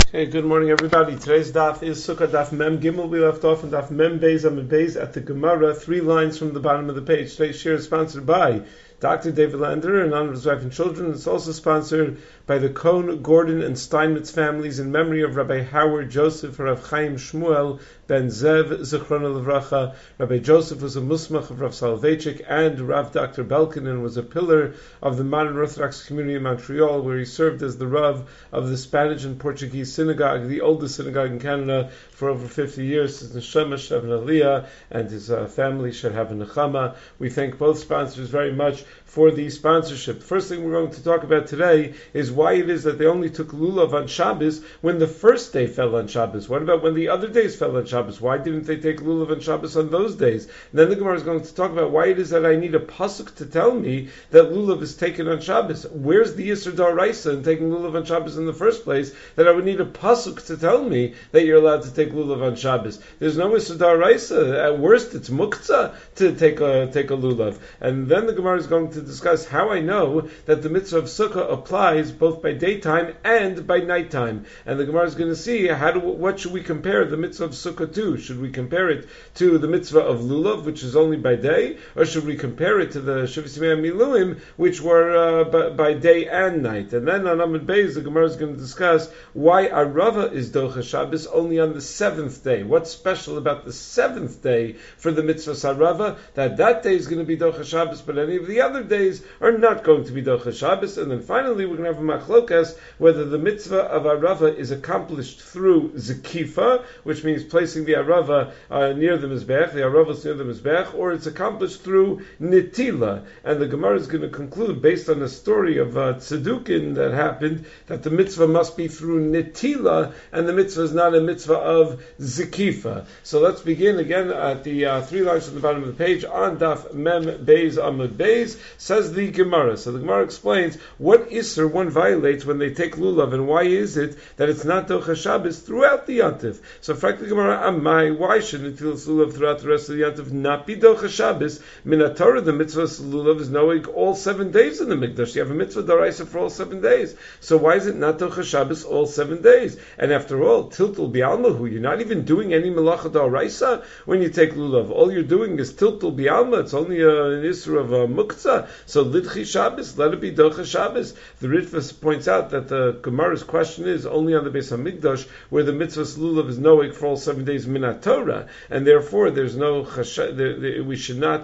Hey, good morning, everybody. Today's daf is Sukkah daf Mem Gimel. We left off in daf Mem Beis Amud Beis at the Gemara, 3 lines from the bottom of the page. Today's share is sponsored by Dr. David Lander in honor of his wife and children. It's also sponsored by the Cohn, Gordon, and Steinmetz families in memory of Rabbi Howard Joseph, Rav Chaim Shmuel ben Zev, Zichrono Livracha. Rabbi Joseph was a musmach of Rav Soloveitchik, and Rav Dr. Belkinen was a pillar of the modern Orthodox community in Montreal, where he served as the Rav of the Spanish and Portuguese synagogue, the oldest synagogue in Canada, for over 50 years. His neshama should have an aliyah, and his family should have a nechama. We thank both sponsors very much for the sponsorship. First thing we're going to talk about today is why it is that they only took lulav on Shabbos when the first day fell on Shabbos. What about when the other days fell on Shabbos? Why didn't they take lulav on Shabbos on those days? And then the Gemara is going to talk about why it is that I need a pasuk to tell me that lulav is taken on Shabbos. Where's the Yisur D'Oraisa in taking lulav on Shabbos in the first place that I would need a pasuk to tell me that you're allowed to take lulav on Shabbos? There's no Yisur D'Oraisa. At worst, it's muktzah to take a lulav. And then the Gemara is going to discuss how I know that the mitzvah of sukkah applies both by daytime and by nighttime. And the Gemara is going to see what should we compare the mitzvah of sukkah to? Should we compare it to the mitzvah of lulav, which is only by day, or should we compare it to the Shivas Yimei Miluim, which were by day and night? And then on Amud Beis, the Gemara is going to discuss why Arava is Docha Shabbos only on the seventh day. What's special about the seventh day for the mitzvah Sarava? That day is going to be Docha Shabbos, but any of the other days are not going to be Docha Shabbos. And then finally, we're going to have a machlokas whether the mitzvah of Arava is accomplished through Zekifa, which means placing the Arava near the Mizbech, the Arava is near the Mizbech, or it's accomplished through Nitila. And the Gemara is going to conclude, based on the story of Tzedukin that happened, that the mitzvah must be through Nitila, and the mitzvah is not a mitzvah of Zekifa. So let's begin again at the 3 lines from the bottom of the page on Daf Mem Beis Amud Beis. Says the Gemara. So the Gemara explains what Isser one violates when they take lulav, and why is it that it's not Docha Shabbos throughout the Yantiv. So frankly, Gemara, Amai, why shouldn't lulav throughout the rest of the Yantiv not be Docha Shabbos? Minatorah, the mitzvah lulav is knowing all 7 days in the Mikdash. You have a mitzvah d'oraisa for all 7 days. So why is it not Docha Shabbos all 7 days? And after all, tiltul bi'almahu, you're not even doing any melacha d'oraisa when you take lulav. All you're doing is tiltul bi'alma. It's only an isra of muktzah. So lidchi Shabbos, let it be Docha Shabbos. The Ritva points out that the Gemara's question is only on the Beis HaMikdash, where the mitzvah lulav is knowing for all 7 days minat Torah, and therefore there's no we should not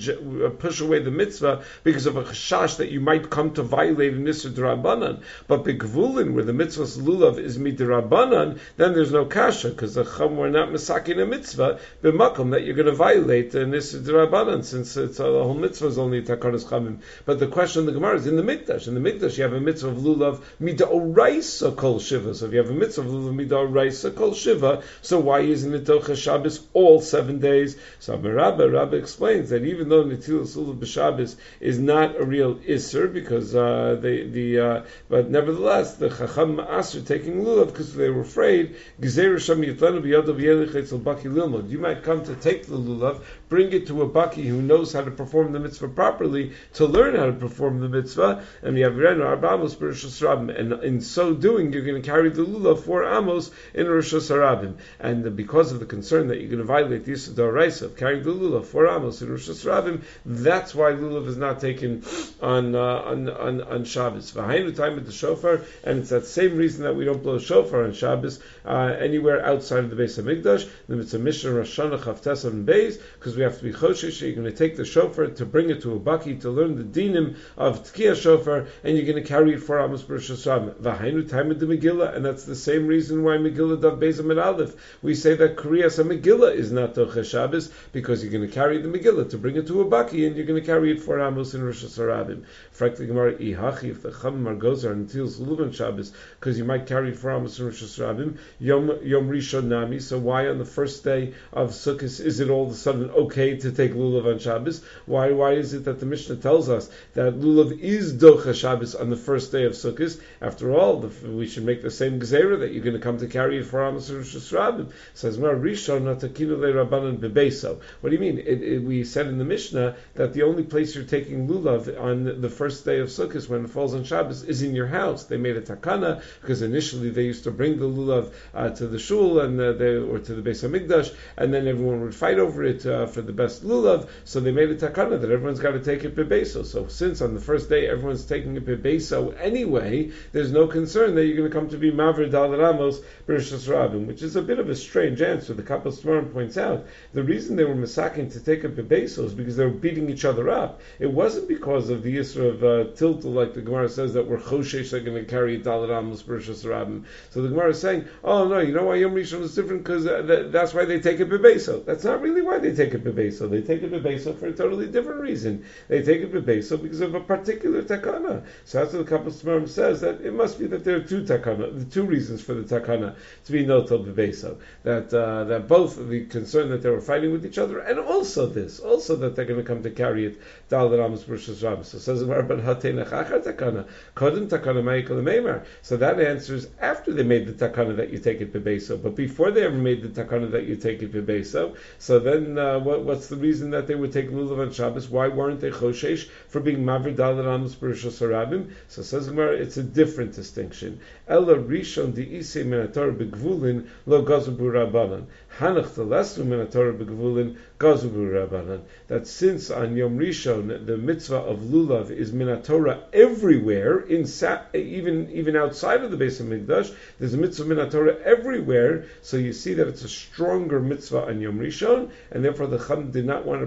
push away the mitzvah because of a chashash that you might come to violate an isra d'Rabbanan. But begvulin, where the mitzvah lulav is midrabanan, then there's no kasha, because the chum were not masakin a mitzvah b'makom that you're going to violate an isra d'Rabbanan, since it's the whole mitzvah is only takanas chamim. But the question of the Gemara is in the Mikdash. In the Mikdash, you have a mitzvah of lulav mid'oraisa kol shiva. So if you have a mitzvah of lulav mid'oraisa kol shiva, so why isn't it Docha Shabbos all 7 days? So Rabbi explains that even though Netilas lulav b'Shabbos is not a real isser, because but nevertheless the Chacham Ma'aser taking lulav because they were afraid you might come to take the lulav, bring it to a baki who knows how to perform the mitzvah properly, to learn how to perform the mitzvah, and you have Arba Amos b'Rosh Hashanah, and in so doing you're going to carry the lulav 4 Amos in Rosh Hashanah. And because of the concern that you're going to violate the Yisur D'Oraisa of carrying the lulav 4 Amos in Rosh Hashanah, that's why lulav is not taken on Shabbos. V'hainu time with the shofar, and it's that same reason that we don't blow shofar on Shabbos anywhere outside of the Beis HaMikdash. The mitzvah Mishnah Rosh Hashanah Chavtes on Beis, because we have to be choshesh. You're going to take the shofar to bring it to a baki to learn the dinim of Tkiyah shofar, and you're going to carry it 4 Amos b'Rosh Hashanah. V'hainu time with the Megillah, and that's the same reason why Megillah Dav Beis Amud Aleph, we say that Kriyas HaMegillah is not Docha Shabbos, because you're going to carry the Megillah to bring it to a baki, and you're going to carry it 4 Amos in Rosh Hashanah. Frankly, Gemara Ihachi, if the Chamim goes on until lulav on Shabbos, because you might carry it 4 Amos in Rosh Hashanah, Yom Rishon Nami. So why on the first day of Sukkot is it all of a sudden okay to take lulav on Shabbos? Why is it that the Mishnah tells us that lulav is docha Shabbos on the first day of Sukkot. After all, we should make the same gzeira that you're going to come to carry it for Amos Rosh Hashanah. Says Mar Rishon Natakinu Le Rabbanan Bebeso. What do you mean? We said in the Mishnah that the only place you're taking lulav on the first day of Sukkot when it falls on Shabbos is in your house. They made a takana because initially they used to bring the lulav to the shul or to the Beis Hamikdash, and then everyone would fight over it for the best lulav. So they made a takana that everyone's got to take it bebeso. So since on the first day everyone's taking it bebeso anyway, there's no concern that you're going to come to be Mavir Dal Ramos Bereshus Rabim, which is a bit of a strange answer. The Kapos Tamarim points out the reason they were masaking to take it bebeso is because they were beating each other up. It wasn't because of the Yisra of Tiltul, like the Gemara says, that we're Choshesh are going to carry Dal Ramos Bereshus Rabim. So the Gemara is saying, oh no, you know why Yom Rishon is different? Because that's why they take it bebeso. That's not really why they take it bebeso. They take it bebeso for a totally different reason. They take it bebeso because of a particular takana. So that's what the Kapos Tamarim says, that it must be that there are two takana, the two reasons for the takana to be notel bebeso. That both the concern that they were fighting with each other, and also that they're going to come to carry it Dal Ramos Bereshus Rabim. So says takana kodem takana ma'ikol meimar. So that answers after they made the takana that you take it bebeso, but before they ever made the takana that you take it bebeso. So then, what's the reason that they would take lulav on Shabbos? Why weren't they choshesh for being mavir dal ramos bereshus harabim? So says Gemara, it's a different distinction. Ella rishon di'isei min haTorah begvulin lo gazu b'Rabbanan. Hanach telesu min haTorah begvulin gazu b'Rabbanan. That since on Yom Rishon the mitzvah of lulav is min haTorah everywhere, even outside of the Beis Hamikdash, there's a mitzvah min haTorah everywhere. So you see that it's a stronger mitzvah on Yom Rishon, and therefore the Chum did not want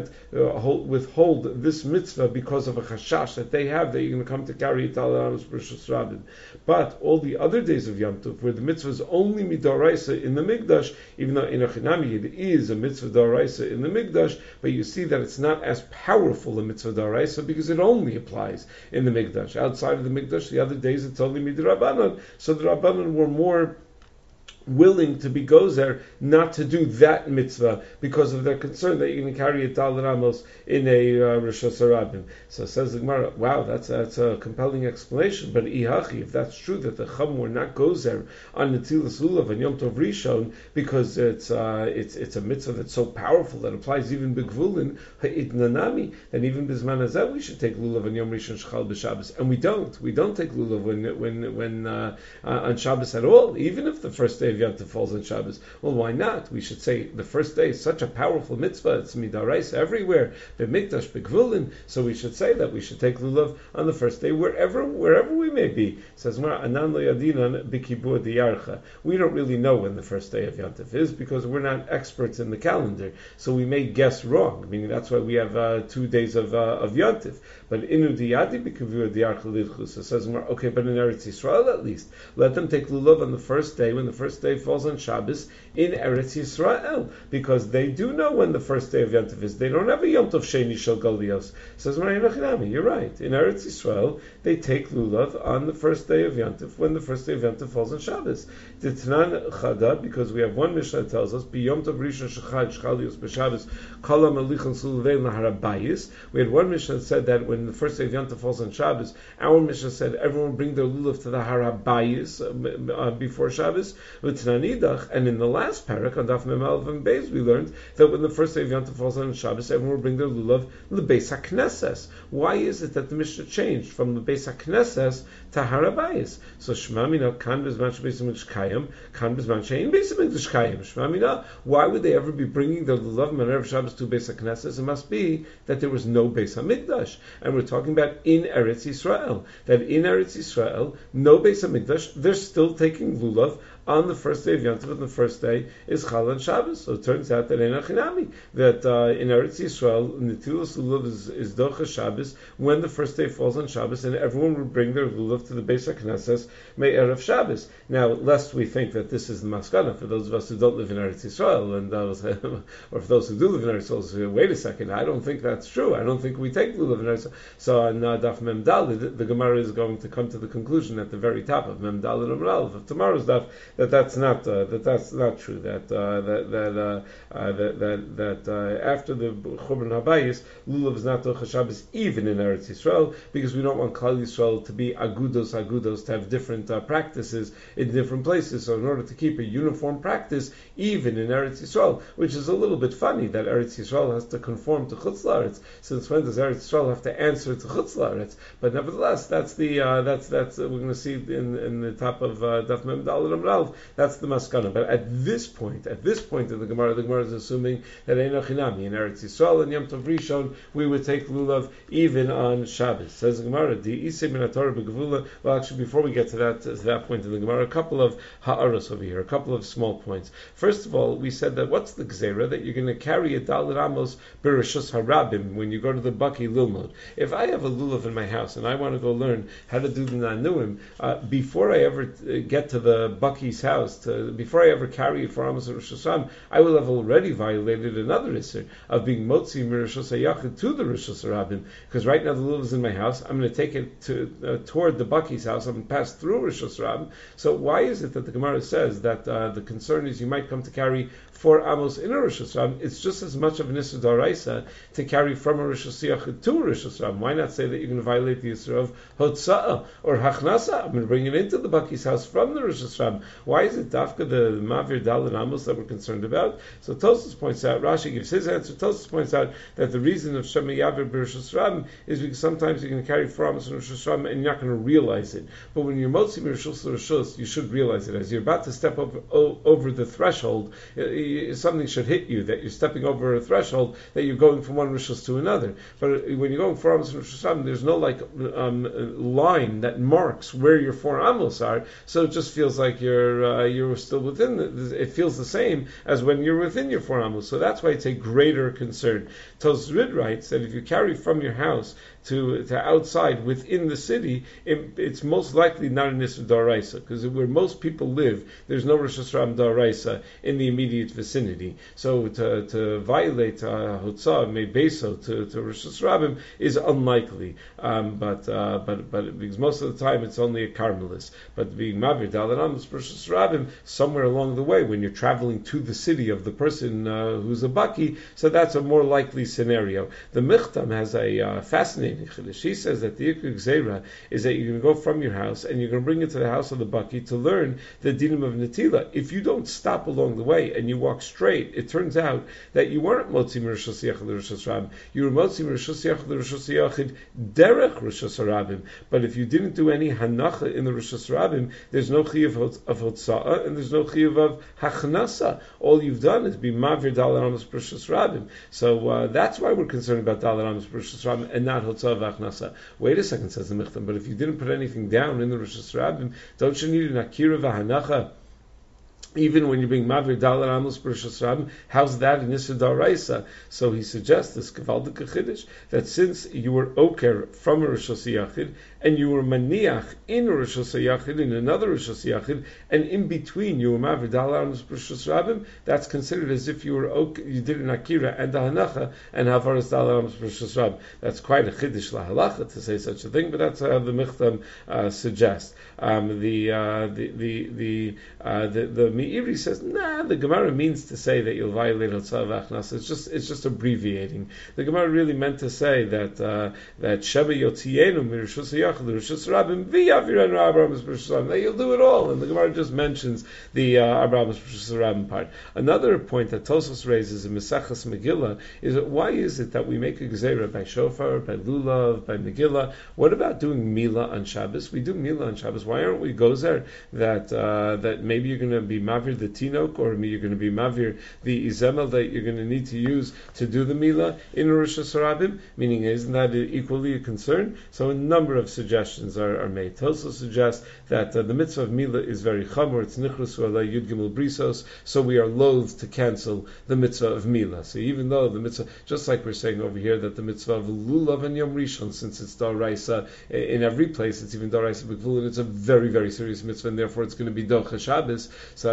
to withhold this mitzvah because of a chashash that they have that you're going to come to carry it al Ramos Bereshus Rabim. But all the other days of Yom Tov, where the mitzvah is only midoraisa in the Mikdash, even though in Achinami it is a mitzvah doraisa in the Mikdash, but you see that it's not as powerful a mitzvah doraisa because it only applies in the Mikdash. Outside of the Mikdash, the other days it's only midrabanan. So the Rabbanan were more willing to be gozer not to do that mitzvah because of their concern that you're going to carry a Dal Ramos in a Rosh Hashanah. So says the Gemara, wow, that's a compelling explanation. But ihachi, if that's true that the Chum were not gozer on Netilas Lulav and Yom Tov Rishon because it's a mitzvah that's so powerful that applies even begvulin ha'itnanami, then even bisman hazeh we should take Lulav and Yom Rishon Shechal b'Shabbos, and we don't take Lulav when on Shabbos at all, even if the first day of Yom Tov falls on Shabbos. Well, why not? We should say the first day is such a powerful mitzvah. It's midarais everywhere. B'mikdash, b'gvulin. So we should say that we should take lulav on the first day wherever we may be. It says Anan lo yadinan b'kibur diyarcha. We don't really know when the first day of Yom Tov is because we're not experts in the calendar. So we may guess wrong. Meaning that's why we have 2 days of Yom Tov. But inu diyadi b'kibur diyarcha lidchus. So it says okay, but in Eretz Yisrael at least, let them take lulav on the first day when the first day falls on Shabbos in Eretz Yisrael, because they do know when the first day of Yom Tov is. They don't have a Yom Tov Sheni Shel Galios. Says Maray Nachinami, you're right. In Eretz Yisrael, they take lulav on the first day of Yom Tov when the first day of Yom Tov falls on Shabbos. The Tanan Chada, because we have one Mishnah that tells us B'Yom Tov Rishon Shechad Shchalios B'Shabbos Kala Malichan Sulvein Laharabayis. We had one Mishnah that said that when the first day of Yom Tov falls on Shabbos, our Mishnah said everyone bring their lulav to the Harabayis before Shabbos. And in the last parak on Daf Mem Aleph and Beis, we learned that when the first day of Yom Tov falls on Shabbos, everyone will bring their lulav lebeis haknesses. Why is it that the Mishnah changed from lebeis haknesses to harabayis? So Shema Mina kan bezman shebeis hamikdash kayim, kan bezman she'ein beis hamikdash kayim. Shema Mina, why would they ever be bringing their lulav on Erev Shabbos to beis haknesses? It must be that there was no beis hamikdash, and we're talking about in Eretz Yisrael. That in Eretz Yisrael, no beis hamikdash, they're still taking lulav on the first day of Yom Tov, and the first day is Chal and Shabbos. So it turns out that in Achinami, that in Eretz Yisrael, Netilas Lulav is Docha Shabbos when the first day falls on Shabbos, and everyone would bring their lulav to the Beis HaKnesses May Erev Shabbos. Now, lest we think that this is the maskana for those of us who don't live in Eretz Yisrael, and or for those who do live in Eretz Yisrael, say, wait a second, I don't think that's true. I don't think we take lulav in Eretz Yisrael. So on Daf Mem Daled, the Gemara is going to come to the conclusion at the very top of Mem Daled Amar Aleph of tomorrow's Daf that's not true. After the Churban Habayis, lulav is not Tocha Shabbos even in Eretz Yisrael, because we don't want Klal Yisrael to be agudos, to have different practices in different places. So in order to keep a uniform practice, even in Eretz Yisrael, which is a little bit funny that Eretz Yisrael has to conform to Chutz La'aretz. Since when does Eretz Yisrael have to answer to Chutz La'aretz? But nevertheless, that's we're going to see in the top of Daf Mem Daled Amud Aleph. That's the maskana. But at this point in the Gemara is assuming that Eino Chinami in Eretz Yisrael and Yom Tov Rishon we would take lulav even on Shabbos. Says the Gemara, Di Isei Min HaTorah B'Gevula. Well, actually, before we get to that point in the Gemara, a couple of ha'aros over here, a couple of small points. First of all, we said that what's the gzera that you're going to carry a Daled Amos B'Rishus Harabim when you go to the Baki Lilmod. If I have a lulav in my house and I want to go learn how to do the Nanuim, before I ever get to the Baki's house, before I ever carry it for Amos Rosh Hashanah, I will have already violated another Isser of being Motzi Mirishus HaYachid to the Rishus Harabim, because right now the lulav is in my house. I'm going to take it toward the Baki's house. I'm going to pass through Rishus Harabim. So why is it that the Gemara says that the concern is you might come to carry 4 amos in a Rosh Hashanah? It's just as much of an Issur D'Oraisa to carry from a Rosh Hashanah to a Rosh Hashanah. Why not say that you're going to violate the Issur of Hotza'ah or Hachnasa? I'm going to bring it into the Baki's house from the Rosh Hashanah. Why is it Dafka the Mavir Daled Amos that we're concerned about? So Tosfos points out, Rashi gives his answer, Tosfos points out that the reason of Shema Yavir B'Rosh Hashanah is because sometimes you're going to carry 4 amos in Rosh Hashanah and you're not going to realize it. But when you're Motzi Mirishus Rishus, you should realize it. As you're about to step over the threshold, something should hit you that you're stepping over a threshold, that you're going from one rishus to another. But when you're going 4 amos and Rosh Hashanah, there's no line that marks where your 4 amos are, so it just feels like you're still within. It feels the same as when you're within your 4 amos. So that's why it's a greater concern. Tosrid writes that if you carry from your house to outside within the city, it's most likely not an Issur D'Oraisa, because where most people live, there's no Rosh Hashanah D'Oraisa in the immediate vicinity. So to violate Hotzah Mebeso to Rosh Hashanah is unlikely. But because most of the time it's only a Carmelis. But being Mavir Daled Amos Rosh Hashanah somewhere along the way when you're traveling to the city of the person who's a Baki, so that's a more likely scenario. The Michtam has a fascinating chiddush. She says that the Ikar Gzeira is that you're going to go from your house and you're going to bring it to the house of the Baki to learn the dinim of Netila. If you don't stop along the way and you walk straight, it turns out that you weren't Motzi Mirishus Yachid Rishus Harabim. You were Motzi Mirishus Yachid Rishus Yachid derech Rishus Harabim. But if you didn't do any hanacha in the Rishus Harabim, there's no chiyuv of Hotza'ah and there's no chiyuv of Hachnasa. All you've done is be Mavir Daled Amos Rishus Harabim. So that's why we're concerned about Daled Amos Rishus Harabim and not Hotza'ah of Hachnasa. Wait a second, says the Michtam, but if you didn't put anything down in the Rishus Harabim, don't you need an Akira v'Hanacha? Even when you're being Mavir Daled Amos B'Rosh Hashanah, how's that in Issur D'Oraisa? So he suggests this Gavaldik Chiddush that since you were Oker from a Rosh Hashanah and you were Maniach in a Rosh Hashanah in another Rosh Hashanah, and in between you were Mavir Daled Amos B'Rosh Hashanah, that's considered as if you were you did an Akira and a Hanacha and Havaras Daled Amos B'Rosh Hashanah. That's quite a Chiddush lahalacha to say such a thing, but that's how the Michtam suggests. The Meiri says, the Gemara means to say that you'll violate Hotza'ah v'Hachnasa. It's just abbreviating. The Gemara really meant to say that Sheba Yotzienu Mirishus HaYachid Rishus Harabim v'Yavirenu Abraham B'Rishus Harabim. That you'll do it all, and the Gemara just mentions the Abraham B'Rishus Harabim part. Another point that Tosfos raises in Mesachas Megillah is that why is it that we make a gzeira by shofar, by lulav, by Megillah? What about doing Mila on Shabbos? We do Mila on Shabbos. Why aren't we gozer that maybe you're going to be Mavir the Tinok, or you're going to be Mavir the Izemel that you're going to need to use to do the Mila in Rosh Hashanah? Meaning, isn't that equally a concern? So a number of suggestions are made. Tosfos suggests that the mitzvah of Mila is very chamor. It's nichrusu ala yud gimel brisos, so we are loath to cancel the mitzvah of Mila. So even though the mitzvah, just like we're saying over here, that the mitzvah of Lulav and Yom Rishon, since it's D'Oraisa in every place, it's even D'Oraisa B'Gvul, and it's a very, very serious mitzvah, and therefore it's going to be Docha Shabbos. So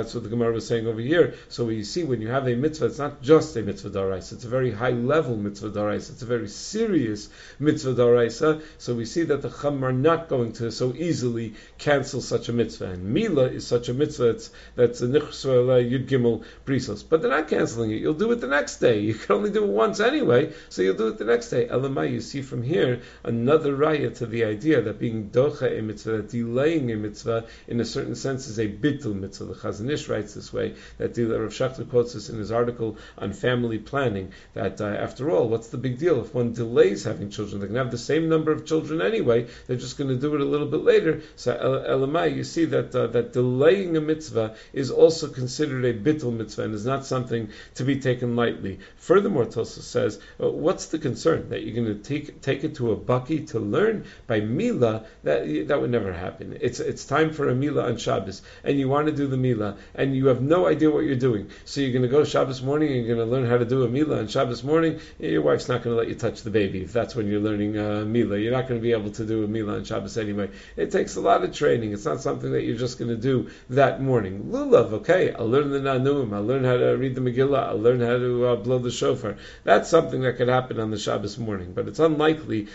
that's what the Gemara was saying over here. So we see when you have a mitzvah, it's not just a mitzvah daraisa, it's a very high level mitzvah daraisa, it's a very serious mitzvah daraisa. So we see that the Chacham are not going to so easily cancel such a mitzvah. And Mila is such a mitzvah that's a Nichsra Yud Gimel Brisos. But they're not canceling it. You'll do it the next day. You can only do it once anyway, so you'll do it the next day. Elamai, you see from here another raya to the idea that being docha a mitzvah, that delaying a mitzvah, in a certain sense is a bittul mitzvah. The Chazon Ish writes this way, that Rav Schachter quotes this in his article on family planning, that after all, what's the big deal? If one delays having children, they can have the same number of children anyway, they're just going to do it a little bit later. So Elamai, you see that that delaying a mitzvah is also considered a bittul mitzvah and is not something to be taken lightly. Furthermore, Tosfos says, what's the concern? That you're going to take it to a baki to learn? By Mila, that would never happen. It's time for a Mila on Shabbos, and you want to do the Mila, and you have no idea what you're doing. So you're going to go Shabbos morning, and you're going to learn how to do a Mila on Shabbos morning. Your wife's not going to let you touch the baby if that's when you're learning Mila. You're not going to be able to do a Mila on Shabbos anyway. It takes a lot of training. It's not something that you're just going to do that morning. Lulav, okay, I'll learn the Nanuim, I'll learn how to read the Megillah, I'll learn how to blow the shofar. That's something that could happen on the Shabbos morning, but it's unlikely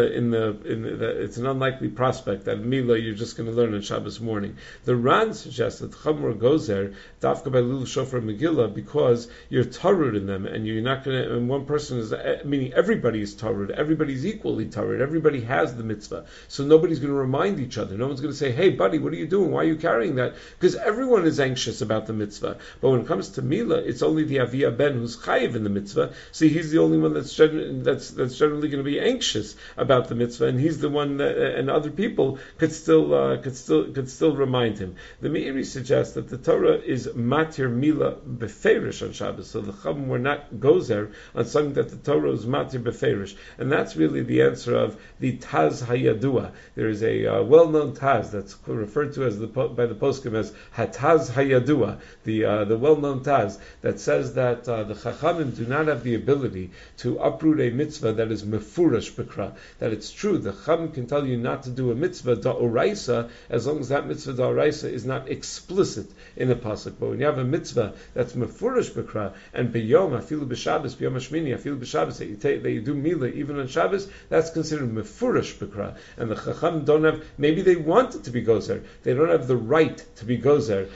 it's an unlikely prospect that Mila you're just going to learn on Shabbos morning. The Ran suggests that Chamor goes there dafka by Lul Shofar Megillah because you're tarud in them, and you're not going to. And one person is meaning everybody is tarud, everybody's equally tarud, everybody has the mitzvah, so nobody's going to remind each other. No one's going to say, "Hey, buddy, what are you doing? Why are you carrying that?" Because everyone is anxious about the mitzvah. But when it comes to Mila, it's only the Aviyah Ben who's chayiv in the mitzvah. See, he's the only one that's generally going to be anxious about the mitzvah, and he's the one that, and other people could still remind him. The Meiri suggests that the Torah is matir Mila beferish on Shabbos, so the Chacham were not gozer on something that the Torah is matir beferish, and that's really the answer of the Taz Hayadua. There is a well-known Taz that's referred to as by the poskim as Hataz Hayadua, the well-known Taz that says that the Chachamim do not have the ability to uproot a mitzvah that is mefurash b'kra. That it's true, the Chacham can tell you not to do a mitzvah da'oraisa as long as that mitzvah da'oraisa is not explicit in the pasuk. But when you have a mitzvah that's mefurash b'kra and b'yom afilu b'Shabbos b'yom hashmini afilu b'Shabbos that you do milah even on Shabbos, that's considered mefurash b'kra. And the Chacham don't have. Maybe they want it to be gozer. They don't have the right to be gozer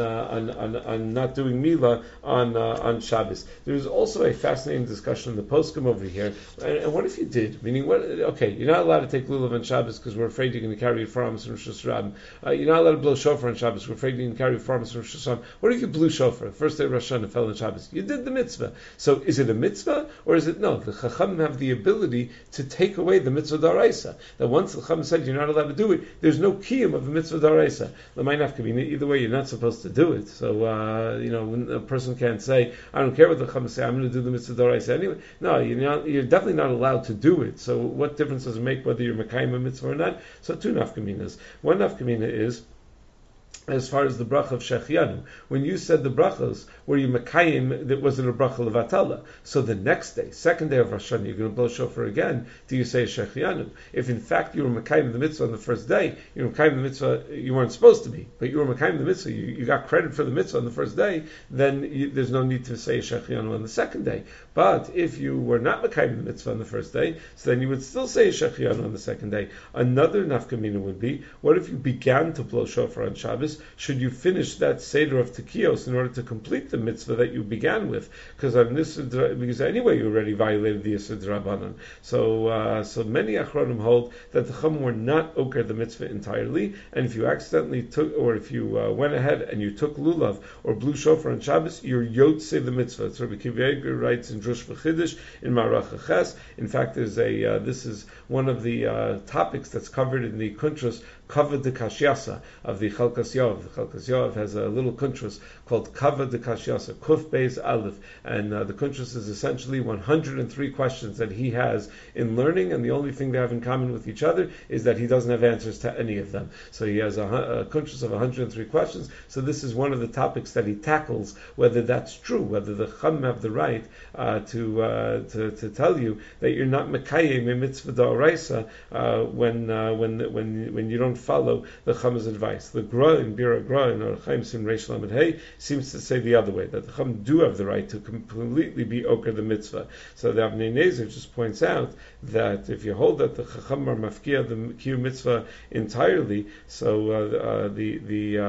on not doing milah on Shabbos. There's also a fascinating discussion in the poskim over here. And what if you did? Meaning, what? Okay, you're not allowed to take lulav on Shabbos because we're afraid you're going to carry it for Amos and Rosh Hashanah. You're not allowed to blow shofar on Shabbos. We're afraid you're going to carry it for Amos and Rosh Hashanah. What if you blew shofar? First day of Rosh Hashanah fell on Shabbos. You did the mitzvah. So is it a mitzvah or is it no? The Chacham have the ability to take away the mitzvah daraisa. That once the Chacham said you're not allowed to do it, there's no kiyum of the mitzvah daraisa. Either way, you're not supposed to do it. So when a person can't say, I don't care what the Chacham say, I'm going to do the mitzvah daraisa anyway. No, you're definitely not allowed to do it. So what difference does it make whether you're Mekayim a mitzvah or not? So two nafkaminas. One nafkamina is as far as the bracha of Shechianu. When you said the brachas, were you Mekayim, that wasn't a bracha levatala. So the next day, second day of Rosh Hashanah, you're going to blow shofar again, do you say Shechianu? If in fact you were Mekayim the mitzvah on the first day, you were Mekayim the mitzvah, you weren't supposed to be, but you were Mekayim the mitzvah, you got credit for the mitzvah on the first day, then there's no need to say Shechianu on the second day. But if you were not Mekayim the mitzvah on the first day, so then you would still say Shechianu on the second day. Another nafkamina would be, what if you began to blow shofar on Shabbos? Should you finish that Seder of Tekiyos in order to complete the mitzvah that you began with? Because anyway you already violated the Yisur D'Rabbanan. So many Achronim hold that the Chacham were not oker the mitzvah entirely, and if you accidentally took, or if you went ahead and you took lulav or blew shofar on Shabbos, you're yotzei the mitzvah. It's Rabbi Akiva Eiger writes in Drush V'Chiddush in Marach Ches. In fact, there's this is one of the topics that's covered in the Kuntras Kavod de Kashyasa of the Chalkas Yov. The Chalkas Yov has a little kuntras called Kavod de Kashyasa, Kuf Beis Aleph, and the kuntras is essentially 103 questions that he has in learning, and the only thing they have in common with each other is that he doesn't have answers to any of them. So he has a kuntras of 103 questions. So this is one of the topics that he tackles, whether that's true, whether the Chacham have the right to tell you that you're not mekayim a mitzvah d'oraisa when you don't don't follow the Chum's advice. The Gra in Bira Gra in Chaim Sim Reish Lamed Hey seems to say the other way, that the Chum do have the right to completely be Oker the mitzvah. So the Avnei Nezer just points out that if you hold that the Chacham are mafkia the Kiyum mitzvah entirely, so the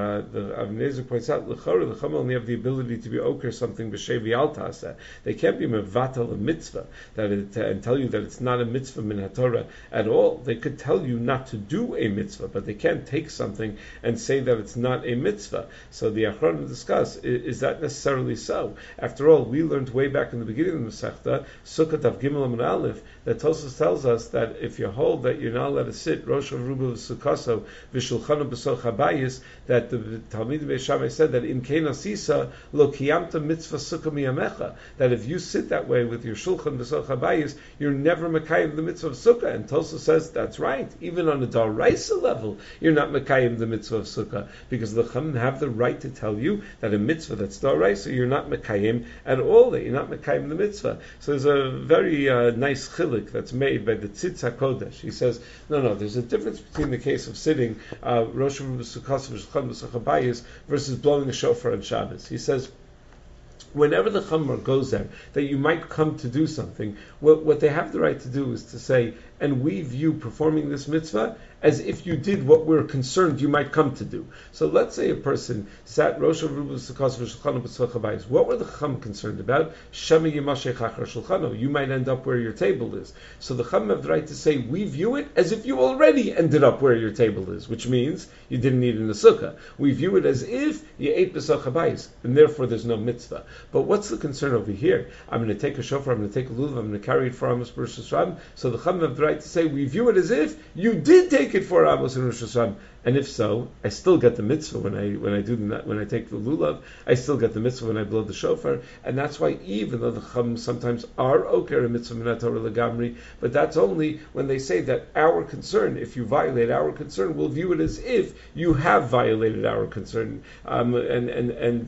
Avnei Nezer points out l'chora the Chacham only have the ability to be Oker something b'shevi al taseh. They can't be mevatel a mitzvah and tell you that it's not a mitzvah min haTorah at all. They could tell you not to do a mitzvah, but they can't take something and say that it's not a mitzvah. So the Achronim discuss, is that necessarily so? After all, we learned way back in the beginning of the Masechta, Sukkot Av Gimel Amud Aleph, that Tosfos tells us that if you hold that you're not allowed to sit Rosh Ruba V'Sukkaso V'Shulchanu B'Soch HaBayis, that the Talmid Beis Shammai said that in Kein Asisa Lo Kiyamta Mitzvah Sukkah Miyamecha, that if you sit that way with your Shulchan B'Soch HaBayis, you're never Mekayim the mitzvah of Sukkah. And Tosfos says that's right. Even on a Daraisa level, you're not Mekayim the mitzvah of Sukkah, because the Chachamim have the right to tell you that a mitzvah that's Daraisa, you're not Mekayim at all, that you're not Mekayim the mitzvah. So there's a very nice chilik that's made by the Tzitz HaKodesh. He says, no, there's a difference between the case of sitting Rosh Hashanah versus blowing a shofar on Shabbos. He says, whenever the Chamar goes there, that you might come to do something, what they have the right to do is to say, and we view performing this mitzvah as if you did what we're concerned you might come to do. So let's say a person sat Rosh Hashanah. What were the Chacham concerned about? Shema Yimashech Achar Shulchano. You might end up where your table is. So the Chacham have the right to say, we view it as if you already ended up where your table is, which means you didn't eat in the sukkah. We view it as if you ate b'soch habayis, and therefore there's no mitzvah. But what's the concern over here? I'm going to take a shofar, I'm going to take a lulav, I'm going to carry it for Amos Rosh Hashanah. So the Chacham have the right to say, we view it as if you did take it for Amos and Rosh Hashanah. And if so, I still get the mitzvah when I take the lulav. I still get the mitzvah when I blow the shofar, and that's why even though the Chacham sometimes are oker a mitzvah minat Torah legamri, but that's only when they say that our concern, if you violate our concern, we'll view it as if you have violated our concern, and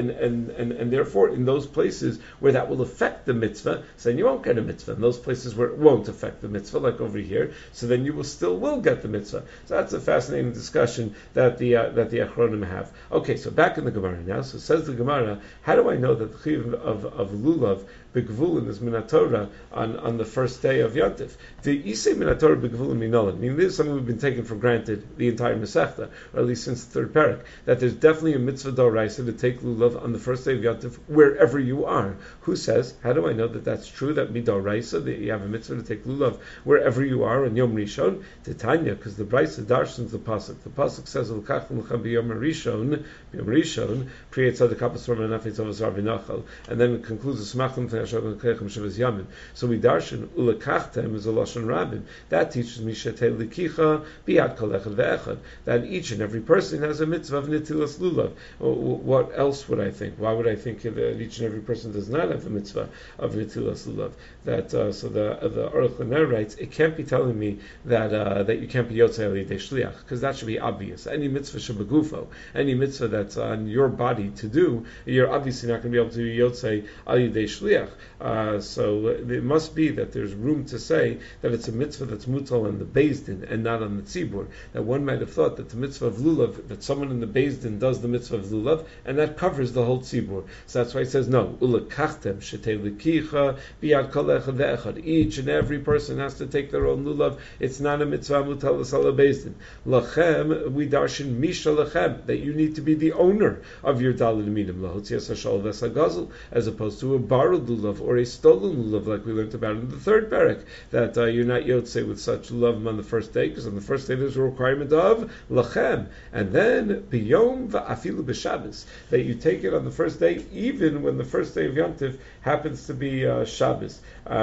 therefore in those places where that will affect the mitzvah, so then you won't get a mitzvah. In those places where it won't affect the mitzvah, like over here, so then you will get the mitzvah. So that's a fascinating discussion that the Achronim have. Okay, so back in the Gemara now. So says the Gemara, how do I know that the chiyuv of lulav begvulin is minatorah on the first day of Yantif? The isay minatorah begvulin minolan. I mean, this is something we've been taking for granted the entire Masechta, or at least since the third parak, that there's definitely a mitzvah d'oraisa to take lulav on the first day of Yantif wherever you are. Who says? How do I know that that's true? That midoraisa, that you have a mitzvah to take lulav wherever you are on Yom Rishon? Titania, because the Brisa darshans the pasuk. The pasuk says, "L'kachtem l'chem b'yom Rishon, priyet tzaddik ha'pasor v'nafetz avosar v'nachal," and then it concludes the smachtem t'yashov l'kechem shavas yamin. So we darshan u'lekachtem is a lashon rabbin. That teaches me shetei likicha biyad kol echad ve'echad, that each and every person has a mitzvah of nitilas lulav. What else would I think? Why would I think that each and every person does not have a mitzvah of nitilas lulav? That so the Aruch LaNer writes, it can't be telling me that you can't be yotzei al yidei shliach, because that should be obvious. Any mitzvah shebegufo, any mitzvah that's on your body to do, you're obviously not going to be able to be yotzei al yidei shliach. So it must be that there's room to say that it's a mitzvah that's mutal on the Beis Din and not on the tzibur. That one might have thought that the mitzvah of lulav, that someone in the Beis Din does the mitzvah of lulav, and that covers the whole tzibur. So that's why it says no. Ulekachtem shetei likicha biyad kol echad ve'echad. Each and every person has to take their own lulav. It's not a mitzvah mutal l'sal Beis Din. Lachem, we darshan misha lachem, that you need to be the owner of your daled minim lahotzias hashal v'sagazel, as opposed to a borrowed lulav or a stolen lulav, like we learned about in the third parak, that you're not yotzei with such lulav on the first day, because on the first day there's a requirement of lachem, and then biyom va'afilu b'Shabbos, that you take it on the first day, even when the first day of Yantif happens to be Shabbos.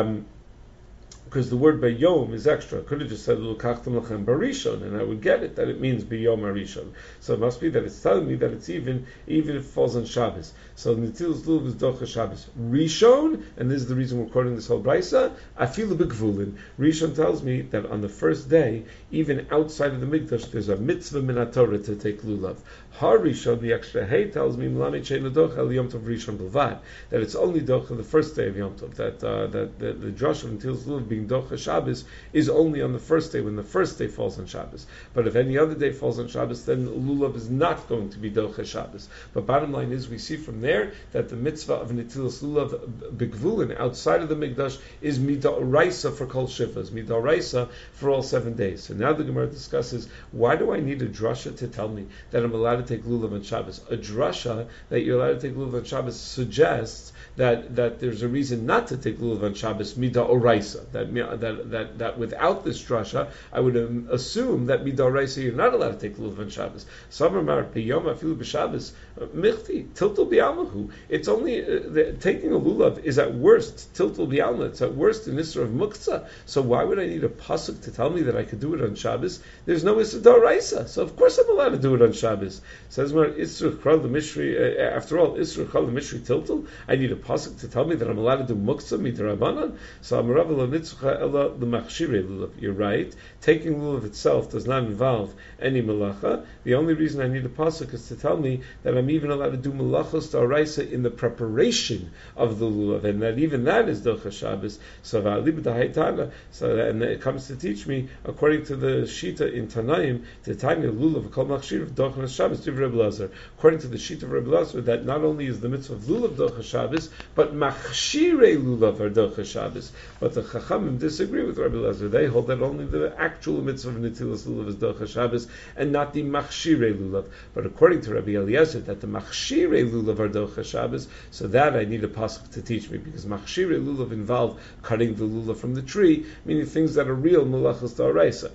Because the word bayom is extra. I could have just said l'kachtem lachem barishon, and I would get it that it means biyom arishon. So it must be that it's telling me that it's even if it falls on Shabbos. So nitilas lulav is docha Shabbos rishon, and this is the reason we're quoting this whole brisa. Afilu b'gvulin. Rishon tells me that on the first day, even outside of the mikdash, there's a mitzvah min haTorah to take lulav. Har rishon, the extra hay, tells me mlamet shein l'docha el yom tov rishon b'lvad, that it's only docha the first day of Yom Tov. That the drush of nitilas lulav being being Docha Shabbos is only on the first day when the first day falls on Shabbos. But if any other day falls on Shabbos, then lulav is not going to be Docha Shabbos. But bottom line is, we see from there that the mitzvah of Netilas Lulav B'Gvulin outside of the Mikdash is Midaraisa for Kol Shivas, Midaraisa for all 7 days. So now the Gemara discusses, why do I need a drasha to tell me that I'm allowed to take lulav on Shabbos? A drasha that you're allowed to take lulav on Shabbos suggests that there's a reason not to take lulav on Shabbos, Midaraisa. That without this drasha, I would assume that Midaraisa you're not allowed to take lulav on Shabbos. Samar B'Yom Afilu B'Shabbos Michti Tiltul B'Almahu. It's only taking a lulav is at worst Tiltul B'Alma. It's at worst an Isra of Muktzah. So why would I need a pasuk to tell me that I could do it on Shabbos? There's no Isra D'Oraisa. So of course I'm allowed to do it on Shabbos. Says Mar Isra Chal the Mishri. After all, Isra Chal the Mishri Tiltul. I need a pasuk to tell me that I'm allowed to do Muktzah Midrabanan. So Amarav Lo Nitzcha Ella L'Machshirei Lulav. You're right. Taking lulav itself does not involve any malacha. The only reason I need a pasuk is to tell me that I'm even allowed to do malachos d'oraisa in the preparation of the lulav, and that even that is docha Shabbos. So and it comes to teach me, according to the shita in Tanaim, the Tanya lulav kol machshir of docha Shabbos to Rebbe Lazar. According to the shita of Rebbe Lazar, that not only is the mitzvah of lulav docha Shabbos, but machshirei lulav are docha Shabbos. But the Chachamim disagree with Rebbe Lazar. They hold that only the actual mitzvah of Netilas Lulav is Docha Shabbos and not the Machshirei Lulav. But according to Rabbi Eliezer, that the Machshirei Lulav are Docha Shabbos, so that I need a pasuk to teach me, because Machshirei Lulav involve cutting the lulav from the tree, meaning things that are real Malachas D'Oraisa.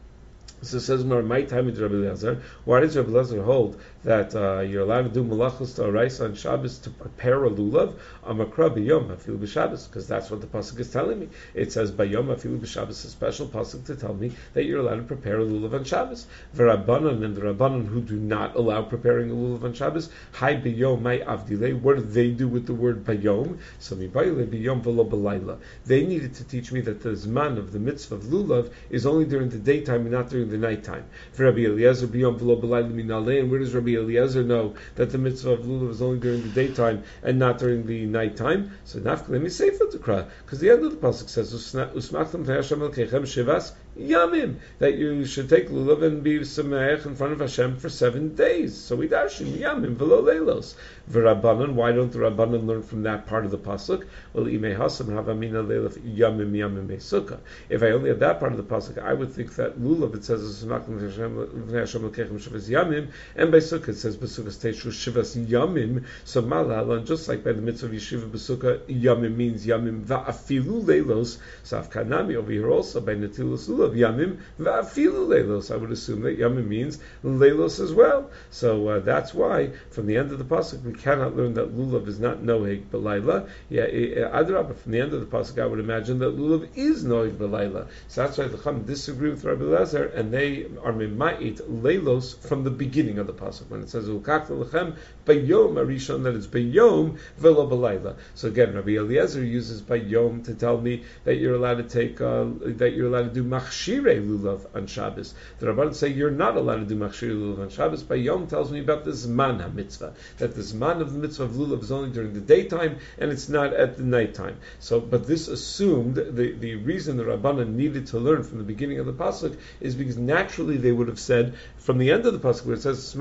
So it says, my time with Rabbi Eliezer. Why does Rabbi Eliezer hold that you're allowed to do malachos d'oraisa on Shabbos to prepare a lulav? Amakra b'yom afilu b'Shabbos, because that's what the pasuk is telling me. It says b'yom afilu b'Shabbos, a special pasuk to tell me that you're allowed to prepare a lulav on Shabbos. V'Rabbanan, and the Rabbanan who do not allow preparing a lulav on Shabbos, hai b'yom may avdile. What do they do with the word b'yom? So mibayile b'yom v'lo b'layla. They needed to teach me that the zman of the mitzvah of lulav is only during the daytime and not during the nighttime. For Rabbi Eliezer b'yom v'lo b'layla minalei, and where does Rabbi Eliezer know that the mitzvah of lulav is only during the daytime and not during the nighttime? So nafka let me say for the kra, because the end of the pasuk says usmachtam Hashem elkeichem shivas yamim, that you should take lulav and be sameach in front of Hashem for 7 days. So we dashim yamim v'lo leilos. V'Rabbanan, why don't the Rabbanan learn from that part of the pasuk? Well, imei hasam havamina leilaf yamim yamim mesukkah. If I only had that part of the pasuk, I would think that lulav it says usmachtam Hashem elkeichem shivas yamim, and by sukkah it says b'sukkah teishu shivas yamim. So malal, and just like by the mitzvah of yeshiva b'sukkah, yamim means yamim va'afilu leilos. So afkanami over here also by netilas lulav yamim va'afilu leilos. I would assume that yamim means leilos as well. So that's why from the end of the pasuk we cannot learn that lulav is not noheg b'layla. Adrabah, from the end of the pasuk I would imagine that lulav is noheg b'layla. So that's why the Chacham disagree with Rabbi Eliezer, and they are mima'it leilos from the beginning of the pasuk when it says ulkakta lechem bayom arishon, that it's bayom velo b'layla. So again, Rabbi Eliezer uses bayom to tell me that you're allowed to take that you're allowed to do machshirei lulav on Shabbos. The Rabbanan say you're not allowed to do machshirei lulav on Shabbos. Bayom tells me about the zman ha-mitzvah, that the zman of the mitzvah of lulav is only during the daytime and it's not at the nighttime. So, but this assumed the reason the Rabbanan needed to learn from the beginning of the pasuk is because naturally they would have said from the end of the pasuk where it says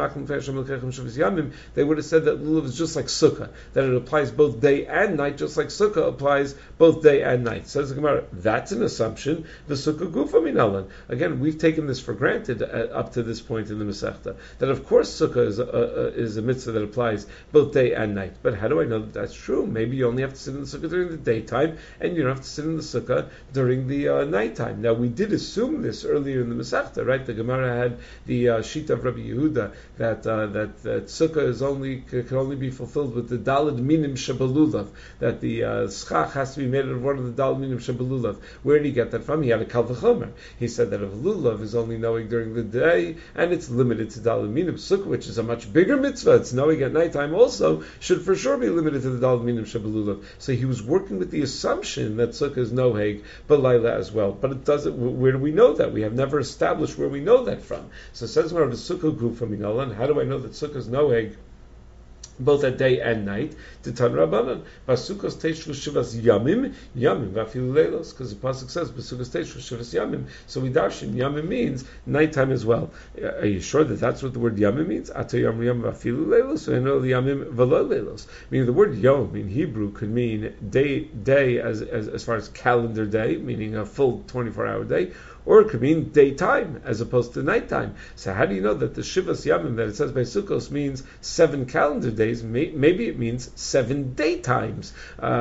they would have said that lulav is just like sukkah, that it applies both day and night, just like sukkah applies both day and night. Says the Gemara, that's an assumption. The sukkah gufa minalan. Again, we've taken this for granted up to this point in the Masechta, that of course sukkah is a mitzvah that applies both day and night. But how do I know that that's true? Maybe you only have to sit in the sukkah during the daytime, and you don't have to sit in the sukkah during the nighttime. Now, we did assume this earlier in the Masechta, right? The Gemara had the shita of Rabbi Yehuda that sukkah can only be fulfilled with the daled minim shabalulav, that the schach has to be made out of one of the daled minim shabalulav. Where did he get that from? He had a kal v'chomer. He said that if lulav is only knowing during the day and it's limited to daled minim, sukkah, which is a much bigger mitzvah, it's knowing at nighttime also, should for sure be limited to the daled minim shabalulav. So he was working with the assumption that sukkah is noheg b'layla as well. But it doesn't. Where do we know that? We have never established where we know that from. So it says the sukkah group from Minalan. How do I know that sukkah is noheg both at day and night. To Tan Rabbanan, Basukos Teishvu Shivas Yamim Vafilu Leilos, because the pasuk says Basukos Teishvu Shivas Yamim. So we darshan Yamim means nighttime as well. Are you sure that that's what the word Yamim means? Ato Yam Yam Vafilu Leilos, or no Yamim Velo Leilos. Meaning the word Yom in Hebrew could mean day as far as calendar day, meaning a full 24-hour day. Or it could mean daytime as opposed to nighttime. So how do you know that the Shivas Yamim that it says by Sukkos means 7 calendar days? Maybe it means 7 daytimes.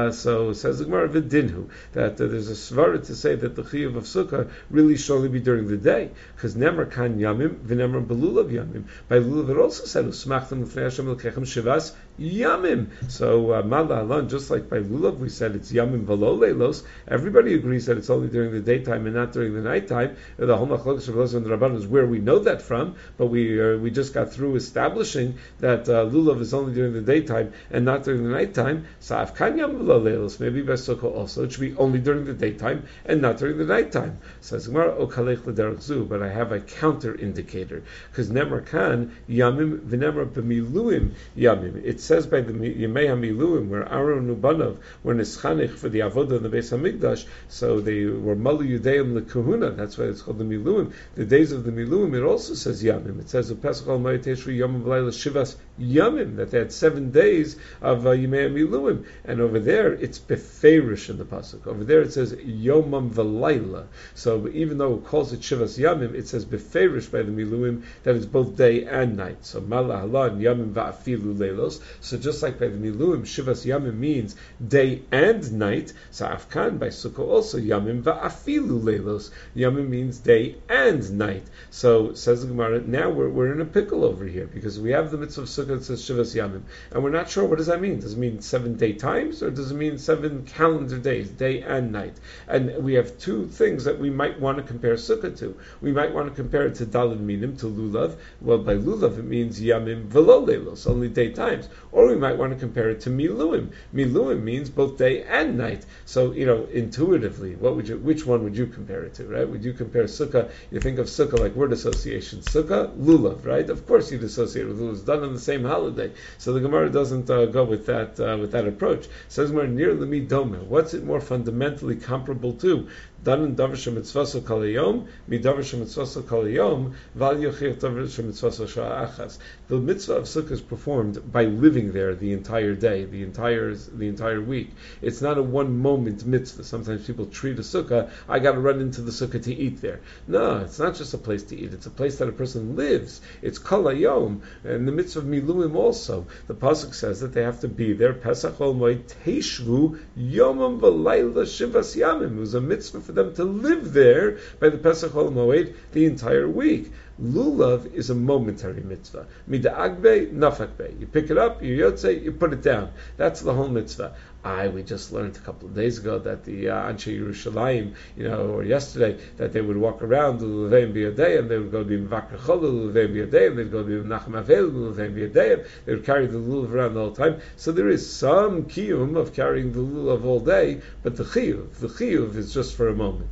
So says the Gemara V'dinhu that there's a svara to say that the Chiyuv of Sukkah really should only be during the day, because Nemar Kan Yamim v'Nemar Belulav Yamim. By Lulav it also said Usmachtem L'fnei Hashem L'kechem Shivas Yamim. So Mala Alan, just like by Lulav we said it's Yamim V'lo Leilos. Everybody agrees that it's only during the daytime and not during the nighttime. The whole Machlokes of Elazar and the Rabban is where we know that from, but we just got through establishing that Lulav is only during the daytime and not during the nighttime. So Afkanyam Leilos, maybe by Sukkah also, it should be only during the daytime and not during the nighttime. Says Gemara, O Kalech L'derech Zu, but I have a counter indicator, because Nemar Kan Yamim v'Nemar b'Miluim Yamim. It says by the Yemei HaMiluim, where Aaron Ubanov were nischanich for the avodah in the Beis Hamikdash, so they were Malu Yudeim L'Kahuna. That's why it's called the Miluim. The days of the Miluim, it also says Yamim. It says Pesach al Ma'iteshri Yom V'Layla Shivas Yamim, that they had 7 days of Yemei Miluim. And over there, it's Beferish in the pasuk. Over there, it says Yomam V'Layla. So even though it calls it Shivas Yamim, it says Beferish by the Miluim that it's both day and night. So Mala Halan Yamim Va'afilu Leilos. So just like by the Miluim, Shivas Yamim means day and night. So Afkan by Sukkah also Yamim Va'afilu Leilos. Yamim means day and night. So says the Gemara, now we're in a pickle over here, because we have the mitzvah of Sukkah that says Shivas Yamim, and we're not sure what does that mean. Does it mean 7 day times, or does it mean 7 calendar days, day and night? And we have 2 things that we might want to compare Sukkah to. We might want to compare it to Daled Minim, to Lulav. Well, by Lulav it means Yamim V'lo Leilos, only day times. Or we might want to compare it to Miluim. Miluim means both day and night. So, intuitively, which one would you compare it to, right? Would you compare Sukkah? You think of Sukkah like word association. Sukkah, Lulav, right? Of course you'd associate with Lulav. It's done on the same holiday. So the Gemara doesn't go with that approach. It says Gemara, near Lemi Doma. What's it more fundamentally comparable to? Danan davar shemitzvaso kol hayom, mi davar shemitzvaso kol hayom, val yochir davar shemitzvaso shah achas. The mitzvah of Sukkah is performed by living there the entire day, the entire week. It's not a one moment mitzvah. Sometimes people treat a Sukkah, I got to run into the Sukkah to eat there. No, it's not just a place to eat. It's a place that a person lives. It's kol hayom, and the mitzvah of miluim also. The pasuk says that they have to be there. Pesach ol moed teishvu yomam v'layla shivas yamim. It was a mitzvah for them to live there by the Pesach Hol Moed the entire week. Lulav is a momentary mitzvah. Mida'agbe, nafakbe. You pick it up, you yotze, you put it down. That's the whole mitzvah. We just learned a couple of days ago that the Anshe Yerushalayim, or yesterday, that they would walk around the Luleveim B'Yadayim, they would go to Mvakar Chol, the Luleveim B'Yadayim, they'd go to Nachem Avel, the Luleveim B'Yadayim, they would carry the lulav around the whole time. So there is some kiyum of carrying the lulav all day, but the chiyuv is just for a moment.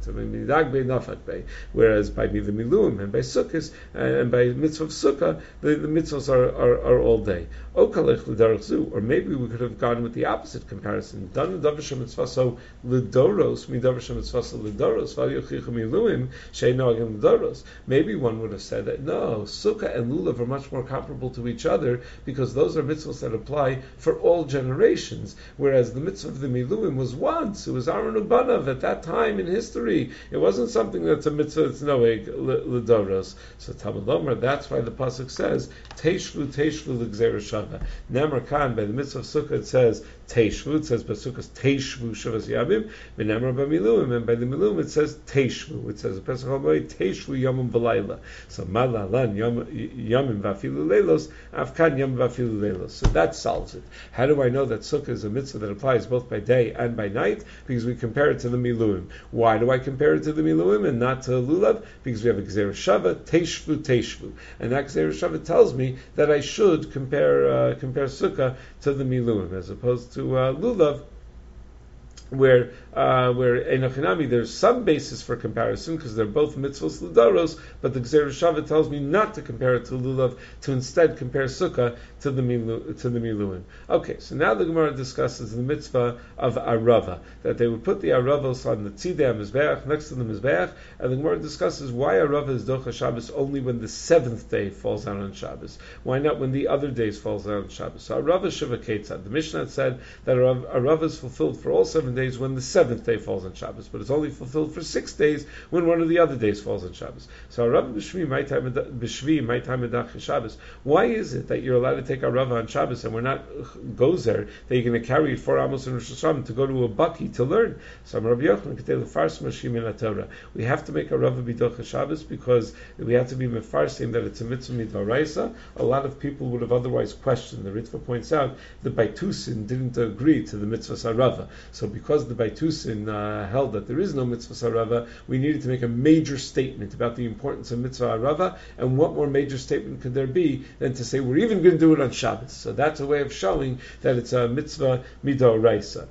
Whereas by the Miluim and by Sukkot and by mitzvah of Sukkah, the mitzvahs are all day. Or maybe we could have gone with the opposite comparison. Maybe one would have said that no, Sukkah and Lulav are much more comparable to each other, because those are mitzvahs that apply for all generations, whereas the mitzvah of the Miluim was once. It was Aaron Ubanav at that time in history. It wasn't something that's a mitzvah that's noeg l'doros. So Talmud Lomar, that's why the pasuk says Teishvu l'gzeira shava. Nemar Kan, by the mitzvah of Sukkah it says Teishvu, it says Pesukos Teishvu Shavas Yamim, V'Nemar B'Miluim, and by the Miluim it says Teishvu. It says Pesach HaMoed Teishvu Yomim V'Layla. So Malalan Yomim V'Afilu Leilos, Afkan Yomim V'Afilu Leilos. So that solves it. How do I know that Sukkah is a mitzvah that applies both by day and by night? Because we compare it to the Miluim. Why do I compare it to the Miluim and not to Lulav? Because we have a Gzeira Shava, Teishvu, and that Gzeira Shava tells me that I should compare Sukkah to the Miluim as opposed to Lulav, where Einochinami, there's some basis for comparison because they're both mitzvahs l'daros, but the Gzeir Shava tells me not to compare it to lulav, to instead compare sukkah to the miluim. Okay, so now the Gemara discusses the mitzvah of arava, that they would put the aravos on the tzidei mizbeach, next to the mizbeach, and the Gemara discusses why arava is docha Shabbos only when the seventh day falls out on Shabbos. Why not when the other days falls out on Shabbos? So arava shiva ketzad. The Mishnah said that arava is fulfilled for all 7 days when the seventh day falls on Shabbos, but it's only fulfilled for 6 days when one of the other days falls on Shabbos. So arava b'shvi my time medach Shabbos. Why is it that you're allowed to take arava on Shabbos and we're not gozer that you're going to carry it 4 amos and Rosh Hashanah to go to a baki to learn? So Rabbi Yochanan ketei lefars mashim in Torah. We have to make arava b'docha Shabbos because we have to be mefarsim that it's a mitzvah midoraisa. A lot of people would have otherwise questioned. The Ritva points out the Baitusin didn't agree to the mitzvah sarava. So because the Baitusin held that there is no mitzvah sarava, we needed to make a major statement about the importance of mitzvah arava. And what more major statement could there be than to say we're even going to do it on Shabbos? So that's a way of showing that it's a mitzvah midoraisa.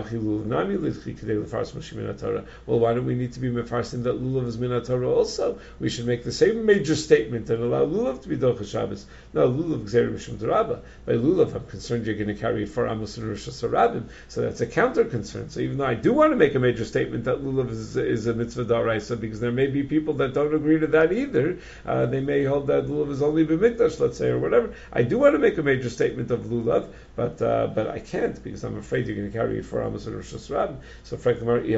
Well, why don't we need to be mefarsim that lulav is min Torah also? We should make the same major statement and allow lulav to be docha Shabbos. No, lulav gzeir mishum d'Rabba. By lulav, I'm concerned you're going to carry 4 amos and Rosh Hashanah. So that's a counter concern. So even though I do want to make a major statement that lulav is a mitzvah d'oraisa, because there may be people that don't agree to that either. They may hold that lulav is only b'mikdash, let's say, or whatever. I do want to make a major statement of lulav, but I can't because I'm afraid you're going to carry 4 amos and Rosh Hashanah. So frankly,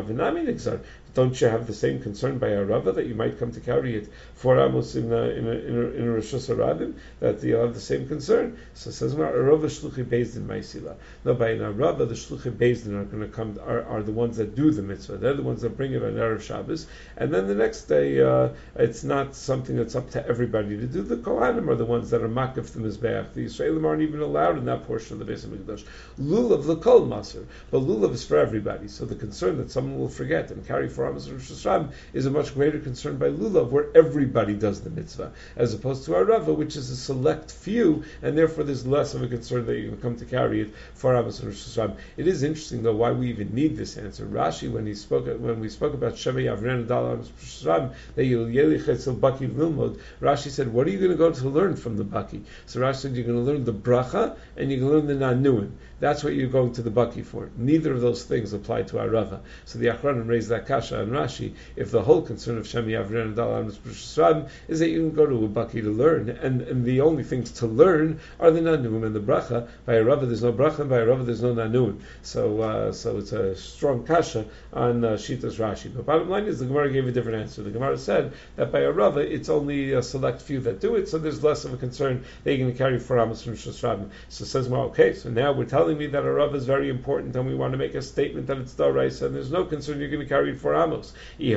don't you have the same concern by arava that you might come to carry it 4 amos in a Rosh Hashanah, that you'll have the same concern? So it says arava shluchi bezdin ma'isila. No, by an arava the shluchi bezdin are going to come are the ones that do the mitzvah. They're the ones that bring it on erev Shabbos, and then the next day it's not something that's up to everybody to do. The kohanim are the ones that are makif the mizbeach. The Yisraelim aren't even allowed in that portion of the Beis Hamikdash. Lulav l'kol maser, but lulav is for everybody. So the concern that someone will forget and carry 4 amos and Rosh Hashanah is a much greater concern by lulav, where everybody does the mitzvah, as opposed to arava, which is a select few, and therefore there's less of a concern that you can come to carry it 4 amos and Rosh Hashanah. It is interesting though why we even need this answer. Rashi, when we spoke about Sheva Yavren Adal Amos Rosh Hashanah, that you'll yelichet el baki lilmod, Rashi said, what are you going to go to learn from the baki? So Rashi said, you're going to learn the bracha and you're going to learn the nanuim. That's what you're going to the baki for. Neither of those things apply to arava. So the Achronim raised that kasha on Rashi. If the whole concern of Shem Yavren and Dal Amos Rosh is that you can go to a baki to learn, and the only things to learn are the nanuim and the bracha. By arava there's no bracha, and by arava there's no nanuim. So it's a strong kasha on Shitas Rashi. But bottom line is the Gemara gave a different answer. The Gemara said that by arava it's only a select few that do it, so there's less of a concern that you're going to carry 4 amos from Rosh Hashanah. So it says, well, okay, so now we're telling me that arava is very important, and we want to make a statement that it's d'oraisa, and there's no concern you're going to carry 4 amos.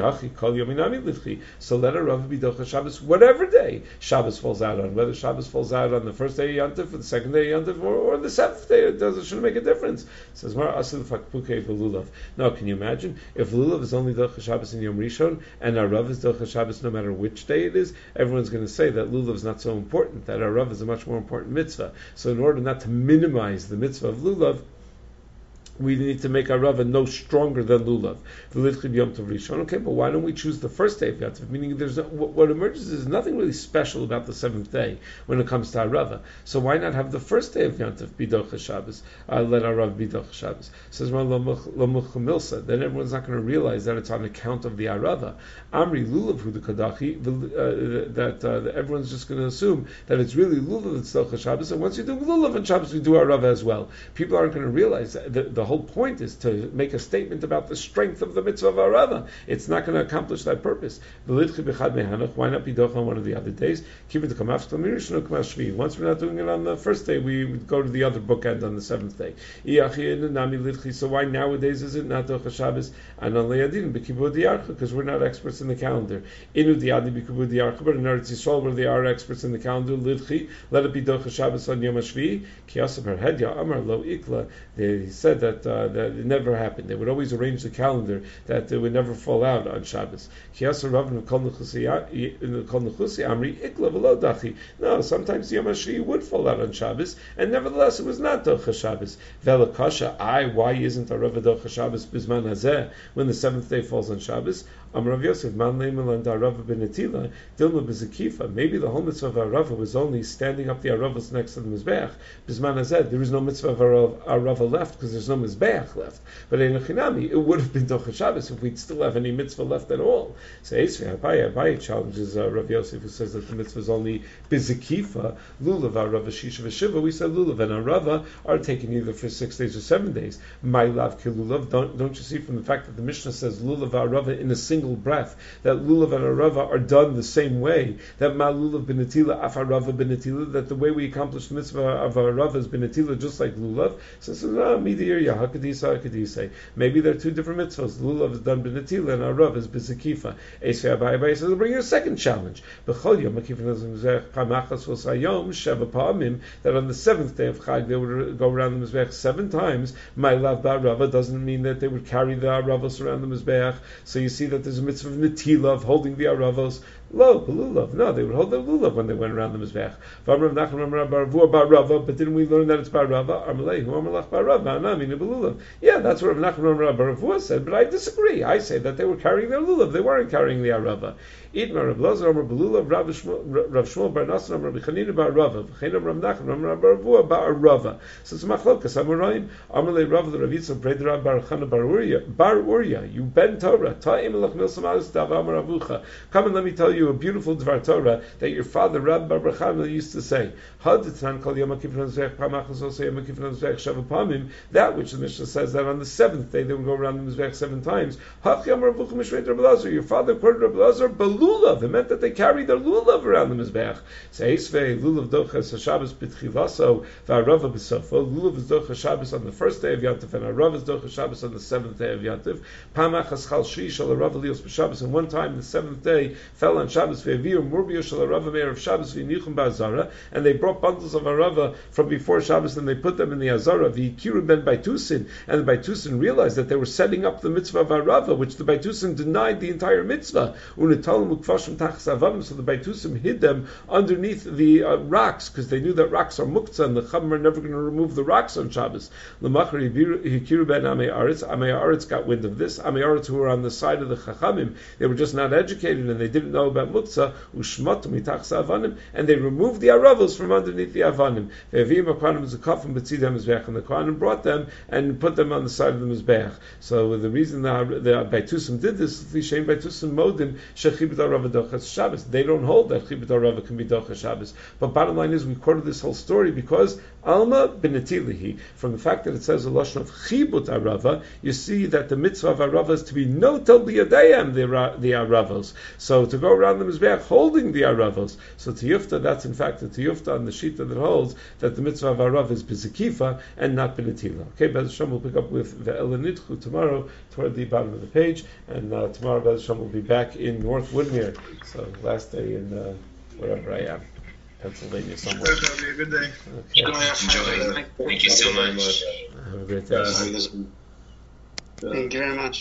So let arava be docha Shabbos whatever day Shabbos falls out on, whether Shabbos falls out on the first day of Yantif, or the second day of Yantif, or the 7th day. It shouldn't make a difference. It says, now can you imagine if lulav is only docha Shabbos in Yom Rishon and arava is docha Shabbos no matter which day it is? Everyone's going to say that lulav is not so important, that arava is a much more important mitzvah. So in order not to minimize the mitzvah of lulav, we need to make arava no stronger than lulav. Okay, but why don't we choose the first day of Yantif? Meaning, what emerges is nothing really special about the 7th day when it comes to arava. So why not have the first day of Yantif be docha Shabbos? Let arava be docha Shabbos. Says Milsa. Then everyone's not going to realize that it's on account of the arava. Amri lulav hu the kadachi. That everyone's just going to assume that it's really lulav that's docha Shabbos. And once you do lulav on Shabbos, we do arava as well. People aren't going to realize that the whole point is to make a statement about the strength of the mitzvah of arava. It's not going to accomplish that purpose. Why not be docha on one of the other days? Once we're not doing it on the first day, we would go to the other bookend on the 7th day. So why nowadays is it not docha Shabbos? Because we're not experts in the calendar. But in Eretz Yisrael, where they are experts in the calendar, let it be docha Shabbos on Yom HaShvi. He said that that it never happened. They would always arrange the calendar that it would never fall out on Shabbos. No, sometimes the Yom HaShvi would fall out on Shabbos, and nevertheless it was not Docha Shabbos. Why isn't a Rava Docha Shabbos Bizman Hazeh when the seventh day falls on Shabbos? Rav Yosef, Man Leimel and Arava Benetila, Dilma Bezakifa. Maybe the whole mitzvah of Arava was only standing up the Aravas next to the Mizbeach. Bizman Hazeh, there is no mitzvah of Arava left because there's no Mizbeach left. But in Chinami, it would have been Docha Shabbos if we'd still have any mitzvah left at all. So Abaye challenges Rav Yosef, who says that the mitzvah is only Bezakifa, Lulav, Arava, Shisha, Veshiva. We said Lulav and Arava are taken either for 6 days or 7 days. My love, Kilulav. Don't you see from the fact that the Mishnah says Lulav, Arava in a single breath, that lulav and arava are done the same way, that ma lulav benetila af arava benetila, that the way we accomplish the mitzvah of arava is benetila just like lulav. So midir hakadisa. Maybe there are two different mitzvahs. Lulav is done benetila and arava is bizakifa. Esvei Abaye says, bring you a second challenge. B'chol yom that on the seventh day of Chag they would go around the mizbeach 7 times. My love ba'arava doesn't mean that they would carry the aravos around the mizbeach. So you see that there's a mitzvah of netila, of holding the aravos. Lo, lulav. No, they would hold the lulav when they went around the mizbeach. But didn't we learn that it's barava? Yeah, that's what Rav Nachman Baravua said, but I disagree. I say that they were carrying their lulav. They weren't carrying the arava. Idmar Rav Lazar Amar Belulav Rav Shmuel Bar Nasan Amar B'Chanina Bar Rava V'Chenam Rav Nachman Amar Baravua Bar Rava. So it's machlokas Amoraim Amar Le Rav the Ravitza Bredra Bar Chana Bar Uriah. You ben Torah Ta'im Elach Milsam Alis Dav Amar Avucha. Come and let me tell you a beautiful Dvar Torah that your father Rab Bar Chana used to say. Haditzan Kol Yom HaKippur Zech Pamachas Osei Yom HaKippur Zech Sheva Pamim. That which the Mishnah says that on the seventh day they would go around the Mizbech 7 times. Hach Amar Avucha Mishveit Rav Lazar. Your father quoted Rav Lazar Lulav. It meant that they carried their lulav around the mizbeach. Seisvei lulav dochas Shabbos b'tchilaso v'arava b'sofo. Lulav is dochas Shabbos on the first day of Yantif, and arava is dochas Shabbos on the 7th day of Yantif. Pamachas chal shri shal arava lios b'Shabbos. And one time the 7th day fell on Shabbos. Ve'aviu murbio shal arava me'er of Shabbos v'nichum ba'azara. And they brought bundles of arava from before Shabbos and they put them in the azara. V'yikiru ben Baitusin. And the Baitusin realized that they were setting up the mitzvah of arava, which the Baitusin denied the entire mitzvah. So the Baitusim hid them underneath the rocks because they knew that rocks are muktzah and the Chacham are never going to remove the rocks on Shabbos. L'machar hikiru ben Amei Aretz got wind of this. Amei Aretz, who were on the side of the Chachamim, they were just not educated and they didn't know about muktzah. Ushmatu mitachas avanim, and they removed the aravos from underneath the avanim. Ve'avim ha'kohanim zakafim b'tzidei mizbeach, and the kohanim brought them and put them on the side of the mizbeach. So the reason the Baitusim did this, Lishem Baitusim modim shechibut arava dochas Shabbos. They don't hold that Chibut Arava can be Docha Shabbos. But bottom line is, we quoted this whole story because Alma Benetilihi, from the fact that it says a lashon of Chibut Arava, you see that the mitzvah of Arava is to be notel b'yadayim the Aravos. So to go around the Mizbeach holding the Aravos. So Tiyufta, that's in fact the Tiyufta on the Shita that holds that the mitzvah of Arava is Bizakifa and not Benetila. Okay, Bez Hashem will pick up with the Elenitchu tomorrow toward the bottom of the page, and tomorrow Bez Hashem will be back in North Woodmere. So last day in wherever I am, Pennsylvania somewhere. That'll be a good day. Okay. Enjoy. Thank you so much. Have a great day. Thank you very much.